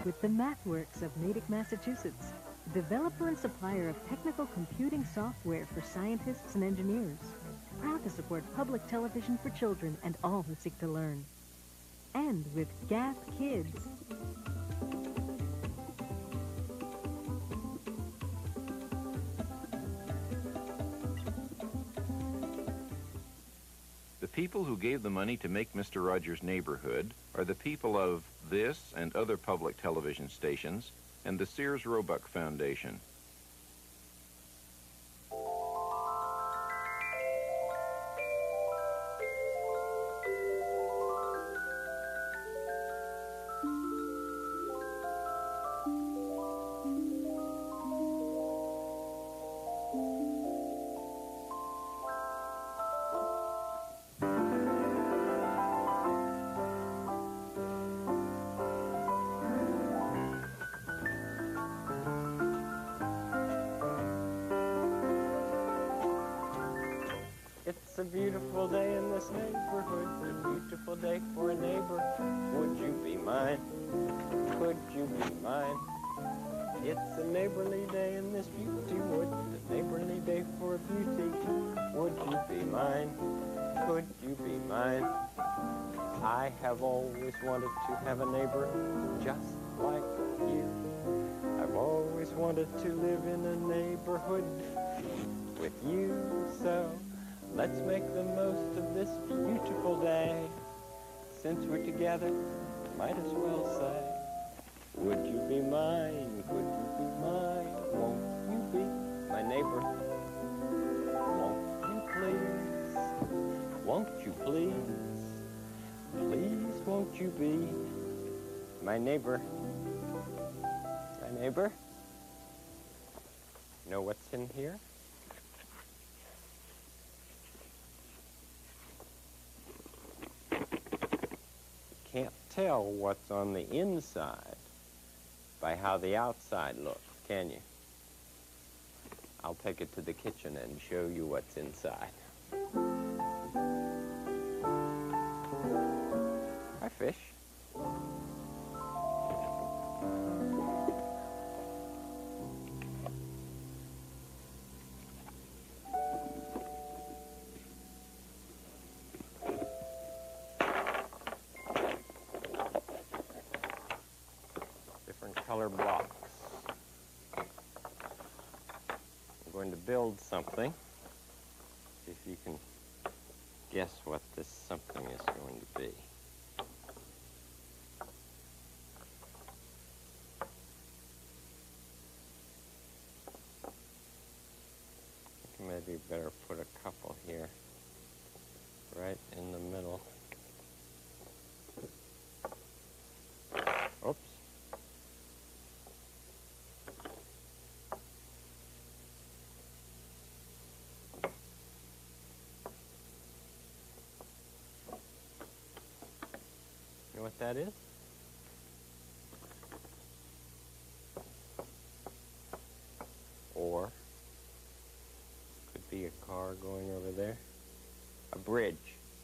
with the MathWorks of Natick, Massachusetts, developer and supplier of technical computing software for scientists and engineers. Proud to support public television for children and all who seek to learn. And with Gap Kids. The people who gave the money to make Mr. Rogers' Neighborhood are the people of this and other public television stations and the Sears Roebuck Foundation. It's a beautiful day in this neighborhood, a beautiful day for a neighbor. Would you be mine? Could you be mine? It's a neighborly day in this beauty wood, a neighborly day for a beauty. Would you be mine? Could you be mine? I have always wanted to have a neighbor just like you. I've always wanted to live in a neighborhood with you, so let's make the most of this beautiful day. Since we're together, might as well say, would you be mine? Could you be mine? Won't you be my neighbor? Won't you please? Won't you please? Please, won't you be my neighbor? My neighbor? Know what's in here? Can't tell what's on the inside by how the outside looks, can you? I'll take it to the kitchen and show you what's inside. Hi, fish. Color blocks. I'm going to build something. See if you can guess what this something is going to be. I think maybe better put a couple here, right in the middle. Oops. You know what that is? Or could be a car going over there. A bridge.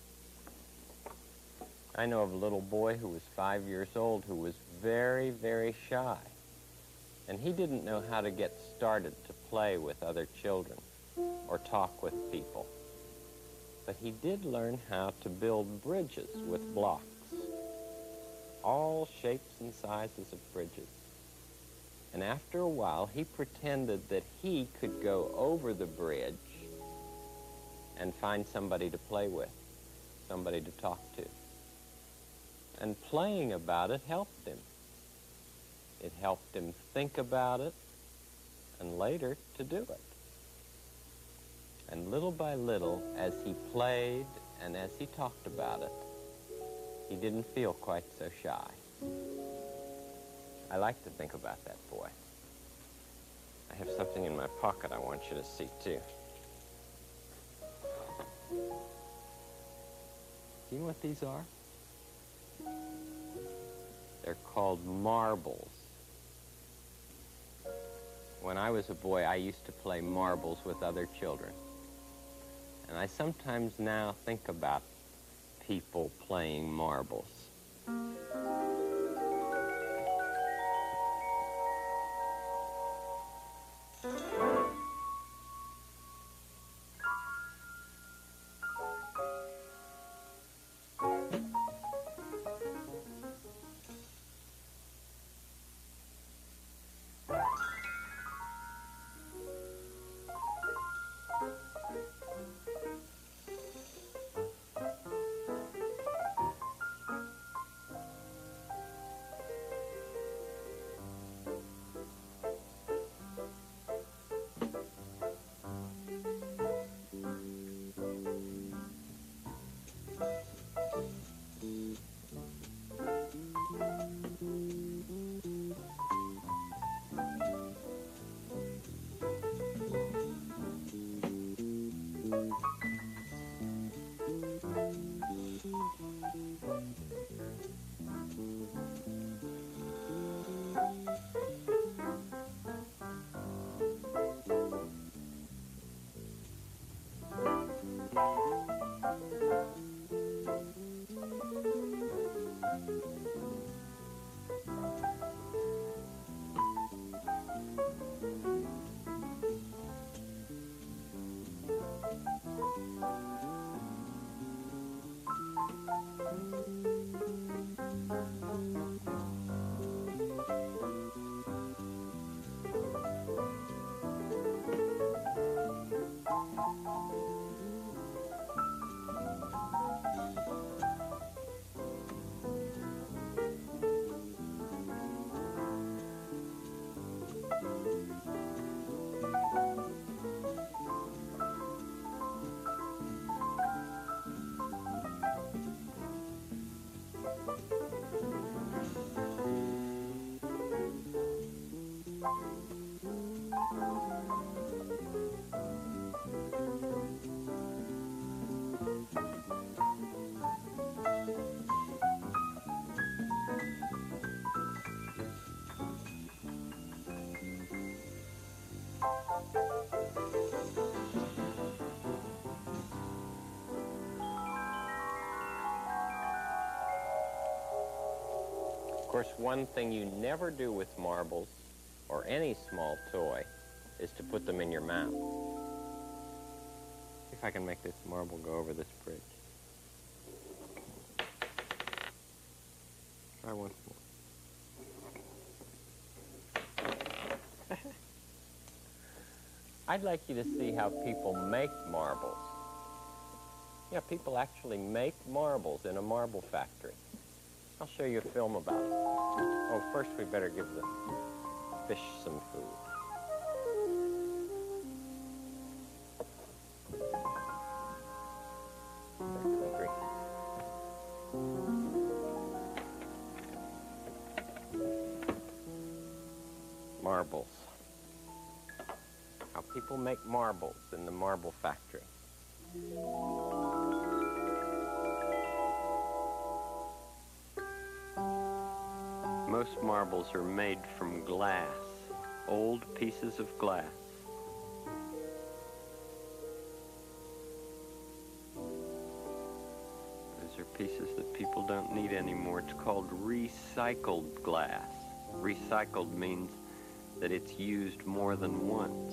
I know of a little boy who was 5 years old who was very, very shy. And he didn't know how to get started to play with other children or talk with people. But he did learn how to build bridges with blocks. All shapes and sizes of bridges. And after a while, he pretended that he could go over the bridge and find somebody to play with, somebody to talk to. And playing about it helped him. It helped him think about it and later to do it. And little by little, as he played and as he talked about it, he didn't feel quite so shy. I like to think about that boy. I have something in my pocket I want you to see, too. Do you know what these are? They're called marbles. When I was a boy, I used to play marbles with other children. And I sometimes now think about people playing marbles. course, one thing you never do with marbles, or any small toy, is to put them in your mouth. See if I can make this marble go over this bridge. Try once more. I'd like you to see how people make marbles. Yeah, people actually make marbles in a marble factory. I'll show you a film about it. Oh, first we better give the fish some food. They're hungry. Marbles. How people make marbles in the marble factory. Most marbles are made from glass, old pieces of glass. Those are pieces that people don't need anymore. It's called recycled glass. Recycled means that it's used more than once.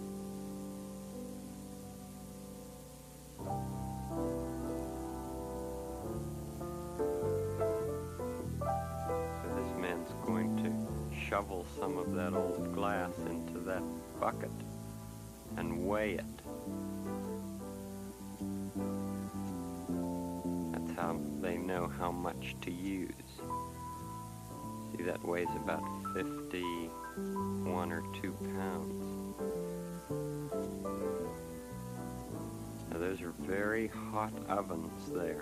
Shovel some of that old glass into that bucket and weigh it. That's how they know how much to use. See, that weighs about 51 or 2 pounds. Now those are very hot ovens there.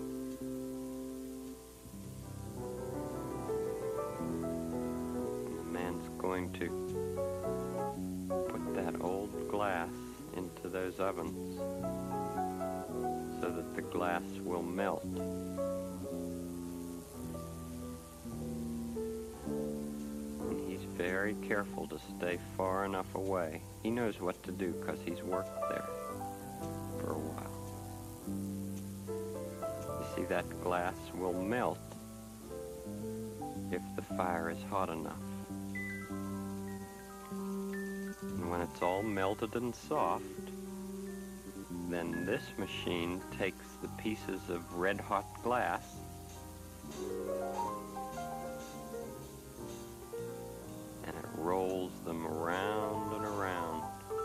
Going to put that old glass into those ovens so that the glass will melt. And he's very careful to stay far enough away. He knows what to do because he's worked there for a while. You see, that glass will melt if the fire is hot enough. When it's all melted and soft, then this machine takes the pieces of red-hot glass and it rolls them around and around.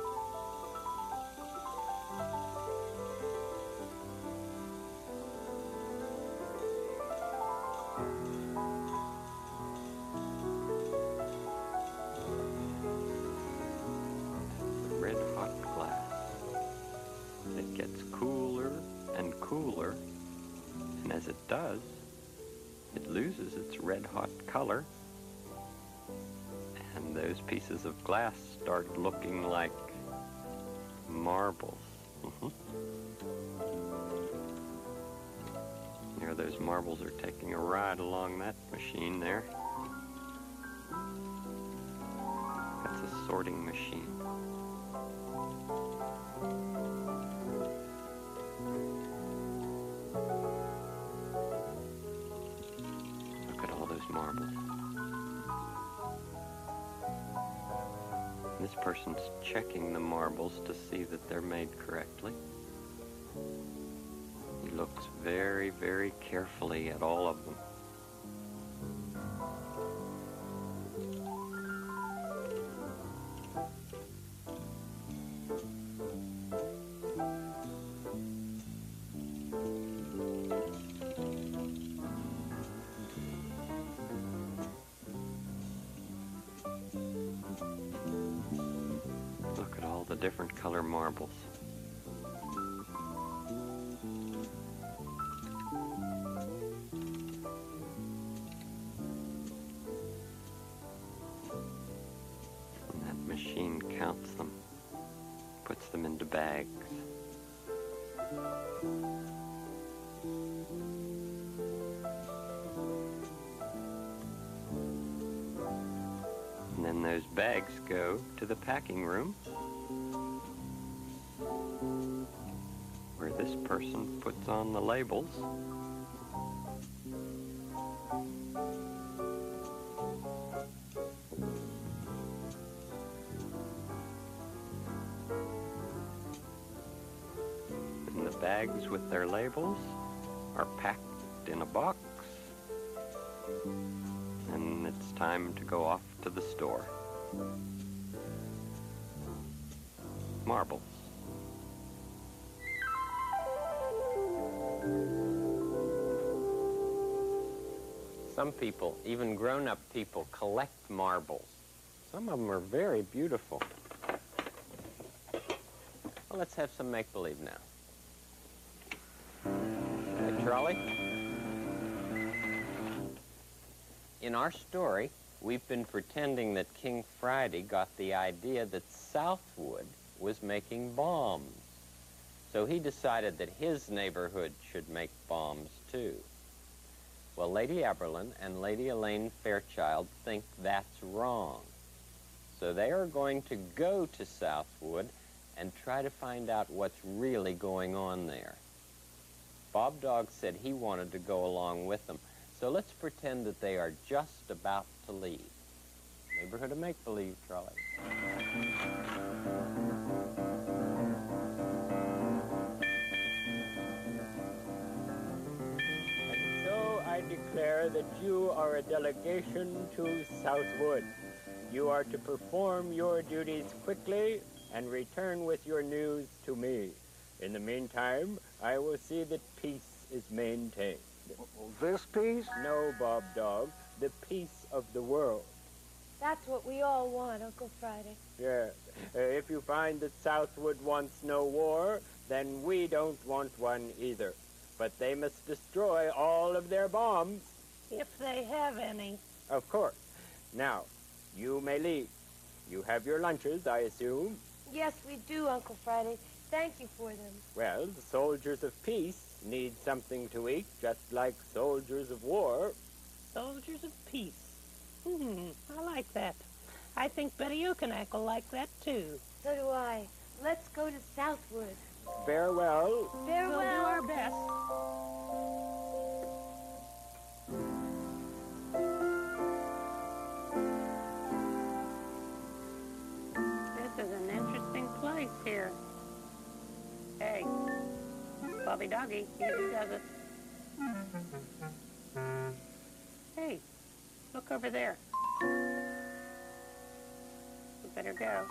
Cooler, and as it does, it loses its red-hot color, and those pieces of glass start looking like marbles. There, those marbles are taking a ride along that machine there. That's a sorting machine. Marbles. This person's checking the marbles to see that they're made correctly. He looks very, very carefully at all of them. The different color marbles. And that machine counts them, puts them into bags. And then those bags go to the packing room, where this person puts on the labels bags with their labels are packed in a box, and it's time to go off to the store. Marbles. Some people, even grown-up people, collect marbles. Some of them are very beautiful. Well, let's have some make-believe now. Hey, Charlie? In our story, we've been pretending that King Friday got the idea that Southwood was making bombs. So he decided that his neighborhood should make bombs, too. Well, Lady Eberlin and Lady Elaine Fairchild think that's wrong. So they are going to go to Southwood and try to find out what's really going on there. Bob Dog said he wanted to go along with them. So let's pretend that they are just about to leave. Neighborhood of make-believe, Charlie. And so I declare that you are a delegation to Southwood. You are to perform your duties quickly and return with your news to me. In the meantime, I will see that peace is maintained. This piece? No, Bob Dog, the peace of the world. That's what we all want, Uncle Friday. Yeah. If you find that Southwood wants no war, then we don't want one either. But they must destroy all of their bombs. If they have any. Of course. Now, you may leave. You have your lunches, I assume. Yes, we do, Uncle Friday. Thank you for them. Well, the soldiers of peace need something to eat, just like soldiers of war. Soldiers of peace. I like that. I think Betty Okonak will like that, too. So do I. Let's go to Southwood. Farewell. Farewell. We'll do our best. This is an interesting place here. Hey, Bobby Doggy, he does it. Hey, look over there. We better go.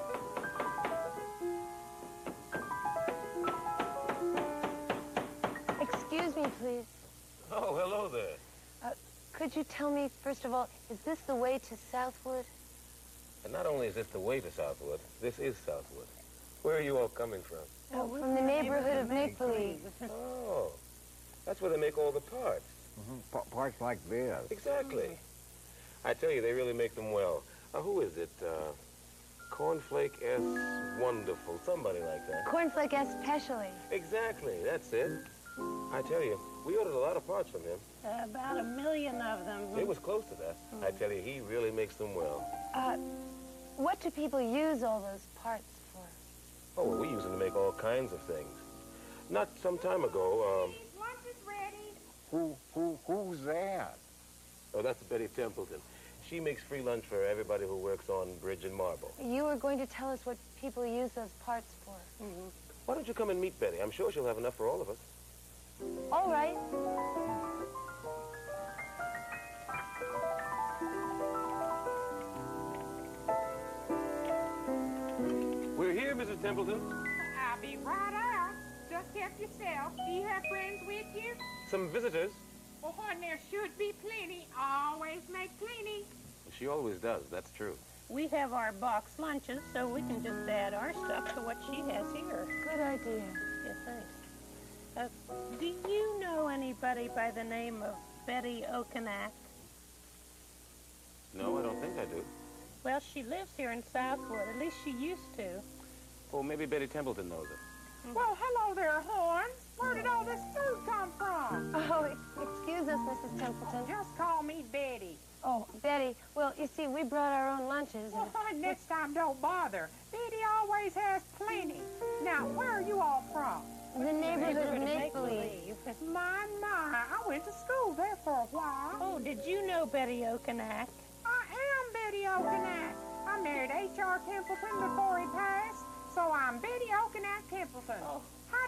Excuse me, please. Oh, hello there. Could you tell me, first of all, is this the way to Southwood? And not only is this the way to Southwood, this is Southwood. Where are you all coming from? Oh, from the neighborhood of Make-Believe. Oh, that's where they make all the parts. Parts like this. Exactly. I tell you, they really make them well. Who is it? Cornflake S. Wonderful, somebody like that. Cornflake especially. Exactly, that's it. I tell you, we ordered a lot of parts from him. About 1 million of them. It was close to that. I tell you, he really makes them well. What do people use all those parts for? Oh, well, we use them to make all kinds of things. Not some time ago, Lunch is ready. Who's that? Oh, that's Betty Templeton. She makes free lunch for everybody who works on bridge and marble. You were going to tell us what people use those parts for. Why don't you come and meet Betty? I'm sure she'll have enough for all of us. All right. We're here, Mrs. Templeton. I'll be right out. Just help yourself. Do you have friends with you? Some visitors. Well, when there should be plenty, always make plenty. She always does, that's true. We have our box lunches, so we can just add our stuff to what she has here. Good idea. Yeah, thanks. Do you know anybody by the name of Betty Okonak? No, I don't think I do. Well, she lives here in Southwood. At least she used to. Oh, maybe Betty Templeton knows her. Well, hello there, Horns. Where did all this food come from? Oh, excuse us, Mrs. Templeton. Just call me Betty. Oh, Betty, well, you see, we brought our own lunches. Well, next time, don't bother. Betty always has plenty. Now, where are you all from? The neighborhood of Make-Believe. My, I went to school there for a while. Oh, did you know Betty Okonak? I am Betty Okonak. I married H.R. Templeton before he passed, so I'm Betty Okonak Templeton. Oh. How do you know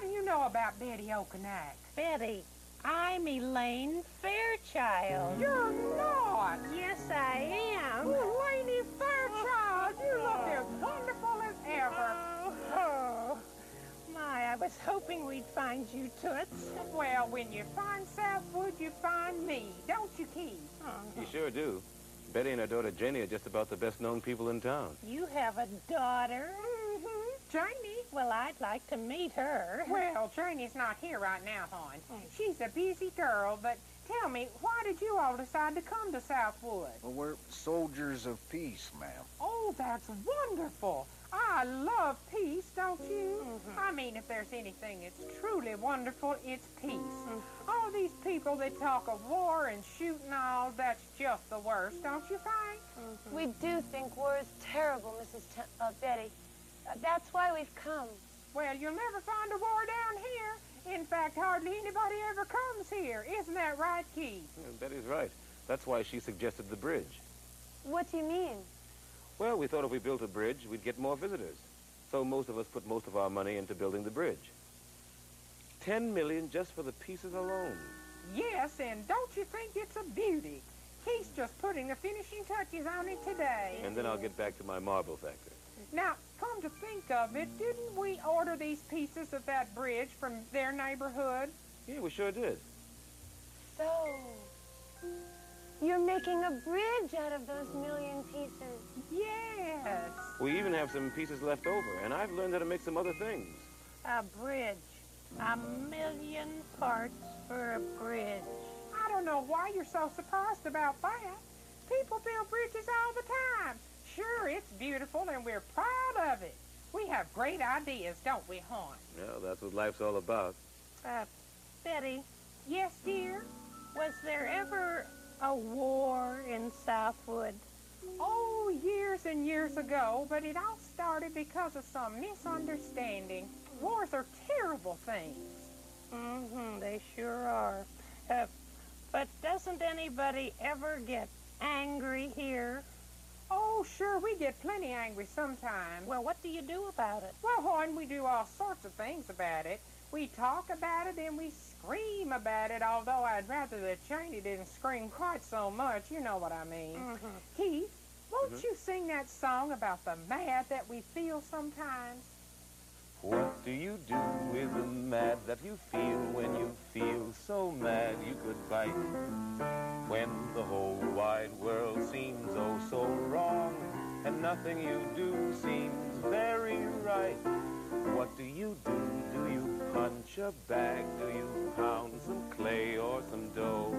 about Betty Okonak? Betty, I'm Elaine Fairchild. You're not! Yes, I am. Laney Fairchild, you look as wonderful as ever. Oh, my, I was hoping we'd find you, Toots. Well, when you find Southwood, you find me, don't you, Keith? You sure do. Betty and her daughter Janie are just about the best-known people in town. You have a daughter? Mm-hmm. Janie? Well, I'd like to meet her. Well, Janie's not here right now, hon. She's a busy girl, but tell me, why did you all decide to come to Southwood? Well, we're soldiers of peace, ma'am. Oh, that's wonderful. I love peace, don't you? I mean, if there's anything that's truly wonderful, it's peace. All these people that talk of war and shoot and all, that's just the worst, don't you think? We do think war is terrible, Mrs. Betty. That's why we've come. Well, you'll never find a war down here. In fact, hardly anybody ever comes here. Isn't that right, Keith? Yeah, Betty's right. That's why she suggested the bridge. What do you mean? Well, we thought if we built a bridge, we'd get more visitors. So most of us put most of our money into building the bridge. $10 million just for the pieces alone. Yes, and don't you think it's a beauty? Keith's just putting the finishing touches on it today. And then I'll get back to my marble factory. Now, come to think of it, didn't we order these pieces of that bridge from their neighborhood? Yeah, we sure did. So, you're making a bridge out of those million pieces. Yes. We even have some pieces left over, and I've learned how to make some other things. A bridge. A million parts for a bridge. I don't know why you're so surprised about that. People build bridges all the time. Sure, it's beautiful, and we're proud of it. We have great ideas, don't we, hon? Well, that's what life's all about. Betty, Yes, dear? was there ever a war in Southwood? Oh, years and years ago, but it all started because of some misunderstanding. Wars are terrible things. They sure are. But doesn't anybody ever get angry here? Oh, sure, we get plenty angry sometimes. Well, what do you do about it? Well, hon, we do all sorts of things about it. We talk about it and we scream about it, although I'd rather that Janie didn't scream quite so much. You know what I mean. Keith, won't you sing that song about the mad that we feel sometimes? What do you do with the mad that you feel when you feel so mad you could bite? When the whole wide world seems oh so wrong, and nothing you do seems very right. What do you do? Do you punch a bag? Do you pound some clay or some dough?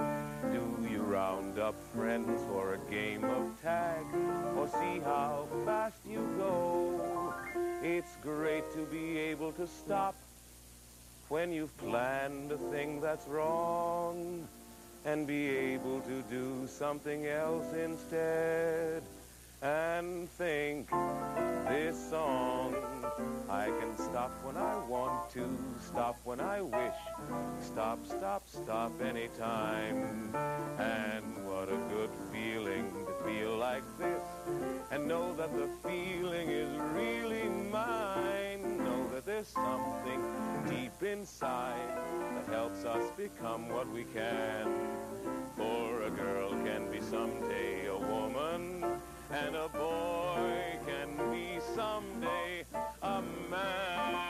Do you round up friends for a game of tag, or see how fast you go? It's great to be able to stop when you've planned a thing that's wrong, and be able to do something else instead, and think this song. I can stop when I want to, stop when I wish, stop, stop, stop anytime. And what a good feeling to feel like this, and know that the feeling is really mine. Know that there's something deep inside that helps us become what we can. For a girl can be someday a woman, and a boy can be someday a man.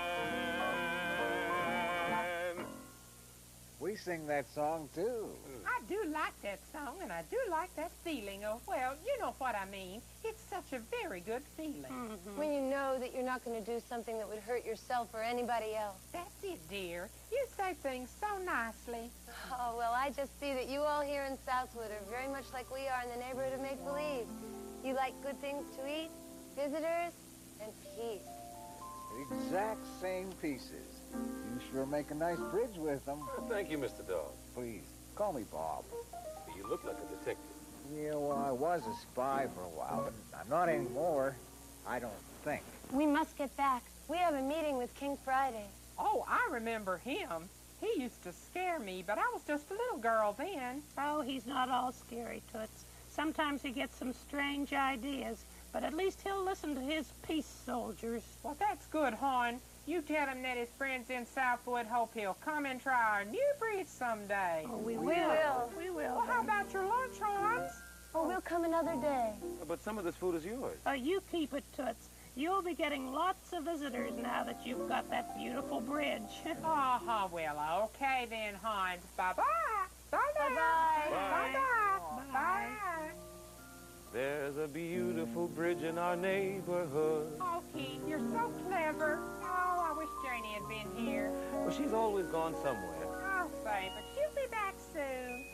We sing that song, too. I do like that song, and I do like that feeling of, well, you know what I mean. It's such a very good feeling. When you know that you're not going to do something that would hurt yourself or anybody else. That's it, dear. You say things so nicely. Oh, well, I just see that you all here in Southwood are very much like we are in the neighborhood of make-believe. You like good things to eat, visitors, and peace. Exact same pieces. You sure make a nice bridge with them. Well, thank you, Mr. Dog. Please, call me Bob. You look like a detective. Yeah, well, I was a spy for a while, but I'm not anymore. I don't think. We must get back. We have a meeting with King Friday. Oh, I remember him. He used to scare me, but I was just a little girl then. Oh, he's not all scary, Toots. Sometimes he gets some strange ideas, but at least he'll listen to his peace soldiers. Well, that's good, Hon. You tell him that his friends in Southwood hope he'll come and try our new breed someday. Oh, we We will. will. We will. Well, how about your lunch, Hans? Oh, we'll come another day. But some of this food is yours. You keep it, Toots. You'll be getting lots of visitors now that you've got that beautiful bridge. Uh-huh, well, okay then, Hans. Bye-bye. Bye-bye. Bye-bye. Bye-bye. Bye. There's a beautiful bridge in our neighborhood. Oh, Keith, you're so clever. Oh, I wish Janie had been here. Well, she's always gone somewhere. I'll say, but she'll be back soon.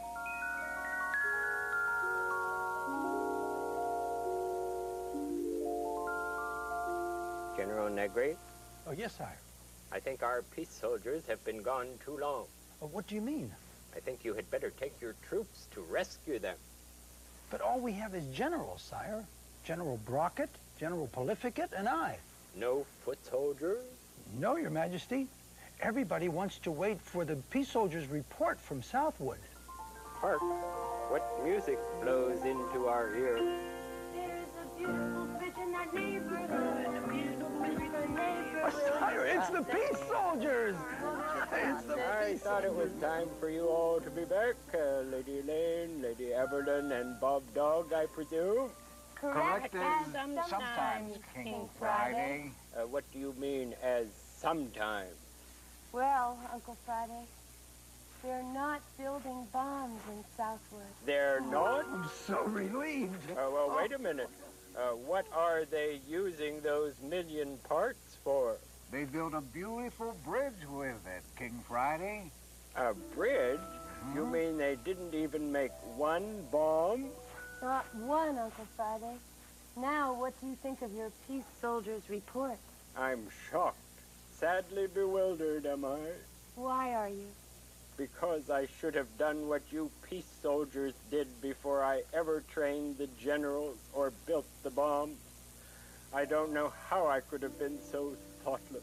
General Negri, Oh, yes, sire. I think our peace soldiers have been gone too long. What do you mean? I think you had better take your troops to rescue them. But all we have is generals, sire. General Brockett, General Polificate, and I. No foot soldiers? No, Your Majesty. Everybody wants to wait for the peace soldiers' report from Southwood. Hark, what music blows into our ear. There's a beautiful bridge in that neighborhood. A beautiful bridge in the neighborhood. Sire, it's the peace soldiers! It's the I thought it was time for you all to be back. Lady Elaine, Lady Evelyn, and Bob Dog, I presume. Correct as sometimes, King Friday. What do you mean, as sometime? Well, Uncle Friday, they're not building bombs in Southwood. They're not? I'm so relieved. Well, wait a minute. What are they using those million parts for? They built a beautiful bridge with it, King Friday. A bridge? You mean they didn't even make one bomb? Not one, Uncle Friday. Now, what do you think of your peace soldiers' report? I'm shocked. Sadly bewildered, am I? Why are you? Because I should have done what you peace soldiers did before I ever trained the generals or built the bombs. I don't know how I could have been so thoughtless.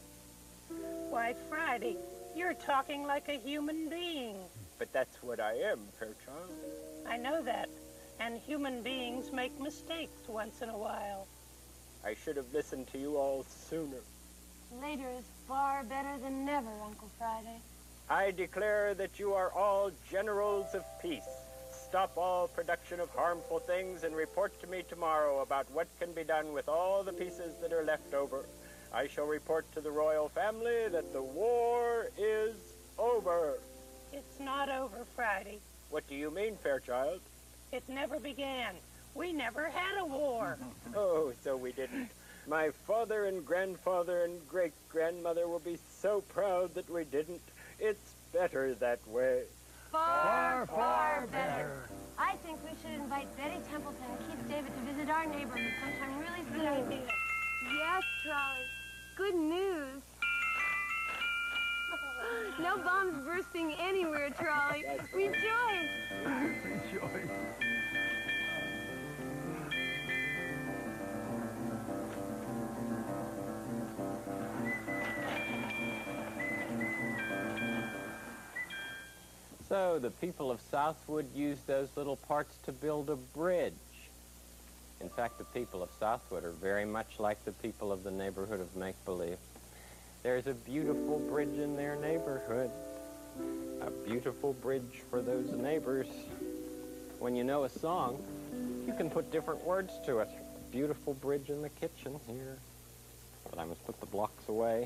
Why, Friday, you're talking like a human being. But that's what I am, Fairchild. I know that. And human beings make mistakes once in a while. I should have listened to you all sooner. Later is far better than never, Uncle Friday. I declare that you are all generals of peace. Stop all production of harmful things and report to me tomorrow about what can be done with all the pieces that are left over. I shall report to the royal family that the war is over. It's not over, Friday. What do you mean, Fairchild? It never began. We never had a war. Oh, so we didn't. My father and grandfather and great-grandmother will be so proud that we didn't. It's better that way. Far, far better. I think we should invite Betty Templeton and Keith David to visit our neighborhood sometime really soon. Yes, Trolley. Good news. No bombs bursting anywhere, Trolley. Rejoice! Rejoice. So the people of Southwood used those little parts to build a bridge. In fact, the people of Southwood are very much like the people of the neighborhood of Make-Believe. There's a beautiful bridge in their neighborhood. A beautiful bridge for those neighbors. When you know a song, you can put different words to it. Beautiful bridge in the kitchen here. But I must put the blocks away.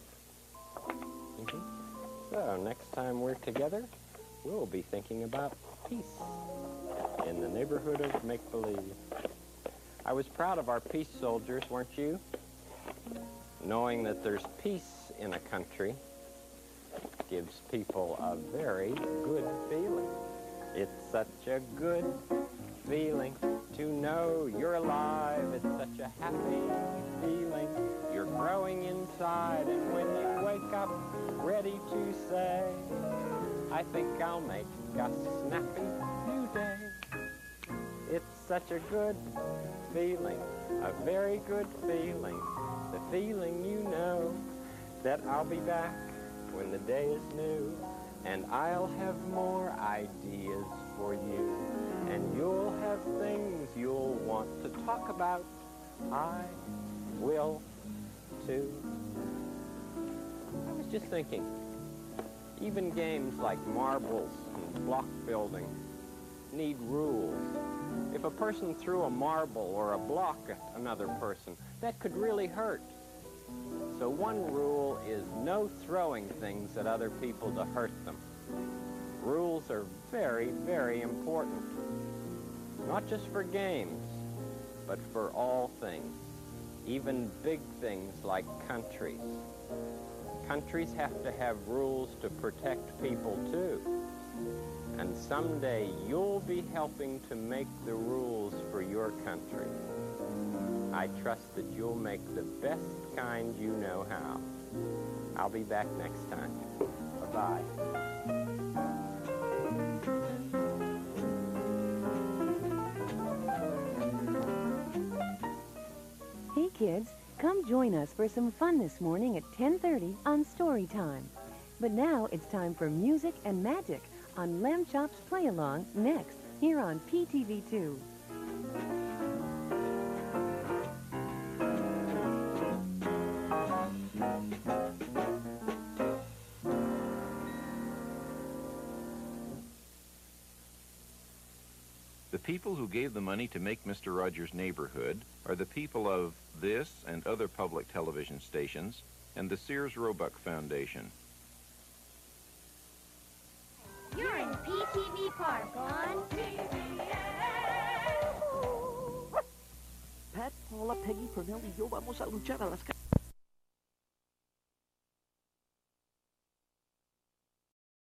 So next time we're together, we'll be thinking about peace in the neighborhood of Make-Believe. I was proud of our peace soldiers, weren't you? Knowing that there's peace in a country gives people a very good feeling. It's such a good feeling to know you're alive. It's such a happy feeling. You're growing inside, and when you wake up ready to say, I think I'll make a snappy new day. It's such a good feeling, a very good feeling. The feeling you know that I'll be back when the day is new, and I'll have more ideas for you, and you'll have things you'll want to talk about. I will too. I was just thinking, even games like marbles and block building need rules. If a person threw a marble or a block at another person, that could really hurt. So one rule is no throwing things at other people to hurt them. Rules are very, very important. Not just for games, but for all things. Even big things like countries. Countries have to have rules to protect people too. And someday you'll be helping to make the rules for your country. I trust that you'll make the best kind you know how. I'll be back next time. Bye-bye. Hey kids, come join us for some fun this morning at 10:30 on Storytime. But now it's time for music and magic on Lamb Chop's Play Along next, here on PTV2. The people who gave the money to make Mr. Rogers' Neighborhood are the people of this and other public television stations and the Sears Roebuck Foundation. You're in PTV Park on Pat, Paula, Peggy, Pernell y yo vamos a luchar a las